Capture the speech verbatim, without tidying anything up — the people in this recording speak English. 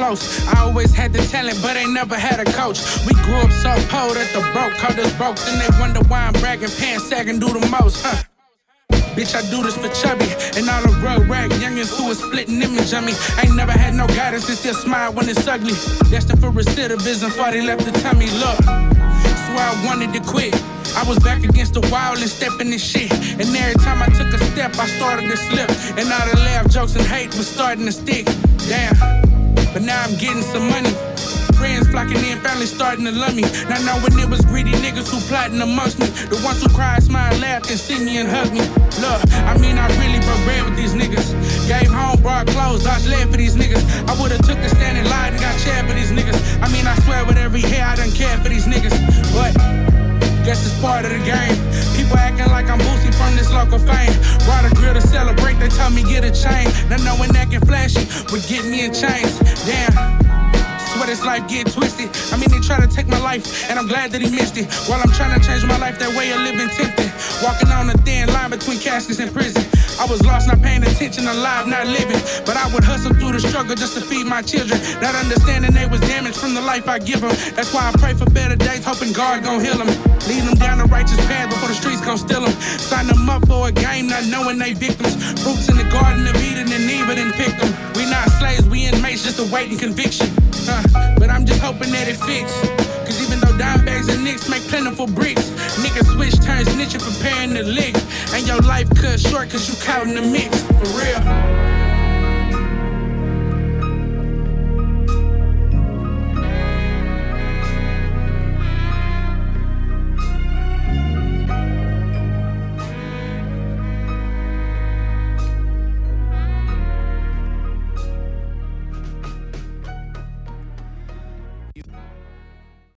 close. I always had the talent, but ain't never had a coach. We grew up so poor that the broke called us broke. Then they wonder why I'm bragging, pants sagging, do the most, huh? Bitch, I do this for Chubby and all the road rag youngins who are splitting image on me. Ain't never had no guidance and still smile when it's ugly. Destined for recidivism before they left the tummy. Look, swear I wanted to quit. I was back against the wall and stepping this shit. And every time I took a step, I started to slip. And all the laugh, jokes, and hate was starting to stick. Damn, but now I'm getting some money. Friends flocking in, family starting to love me. Not knowing it was greedy niggas who plotting amongst me. The ones who cried, smiled, laughed, and see me and hug me. Look, I mean I really broke bread with these niggas. Gave home, brought clothes, dodged lead for these niggas. I would've took a stand and lied and got chair for these niggas. I mean I swear with every hair I done cared for these niggas. But guess it's part of the game. People acting like I'm Boosie from this local fame. Brought a grill to celebrate, they told me get a chain. Not knowing acting flashy would get me in chains. Damn. Swear this life get twisted. I mean, they try to take my life, and I'm glad that he missed it. While I'm trying to change my life, that way of living tempted. Walking on a thin line between caskets and prison. I was lost, not paying attention, alive, not living. But I would hustle through the struggle just to feed my children. Not understanding they was damaged from the life I give them. That's why I pray for better days, hoping God gon' heal them. Lead them down the righteous path before the streets gon' steal them. Sign them up for a game, not knowing they victims. Fruits in the garden of Eden and Eve didn't pick them. We not slaves, we inmates just awaiting conviction. Uh, but I'm just hoping that it fix. Cause even though dime bags and nicks make plentiful bricks, niggas switch turns snitching, preparing to lick. And your life cut short cause you caught in the mix, for real.